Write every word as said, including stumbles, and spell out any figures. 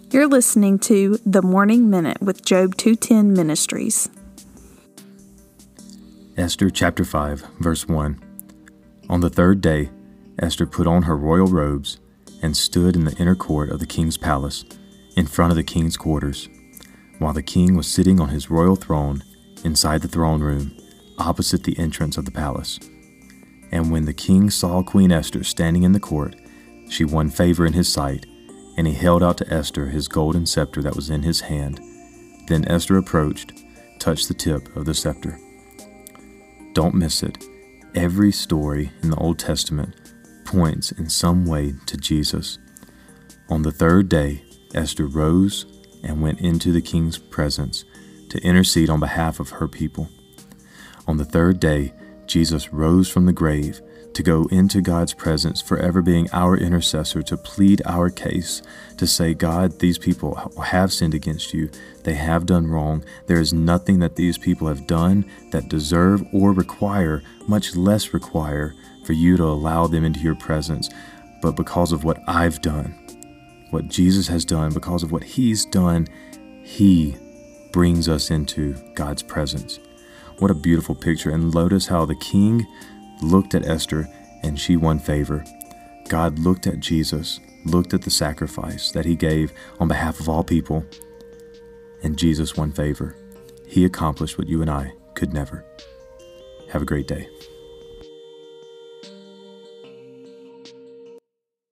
You're listening to The Morning Minute with Job two ten Ministries. Esther chapter five, verse one. On the third day, Esther put on her royal robes and stood in the inner court of the king's palace, in front of the king's quarters, while the king was sitting on his royal throne inside the throne room, opposite the entrance of the palace. And when the king saw Queen Esther standing in the court, she won favor in his sight, and he held out to Esther his golden scepter that was in his hand. Then Esther approached, touched the tip of the scepter. Don't miss it. Every story in the Old Testament points in some way to Jesus. On the third day, Esther rose and went into the king's presence to intercede on behalf of her people. On the third day, Jesus rose from the grave to go into God's presence, forever being our intercessor, to plead our case, to say, God, these people have sinned against you. They have done wrong. There is nothing that these people have done that deserve or require, much less require, for you to allow them into your presence. But because of what I've done, what Jesus has done, because of what He's done, He brings us into God's presence. What a beautiful picture. And notice how the king looked at Esther and she won favor. God looked at Jesus, looked at the sacrifice that He gave on behalf of all people, and Jesus won favor. He accomplished what you and I could never. Have a great day.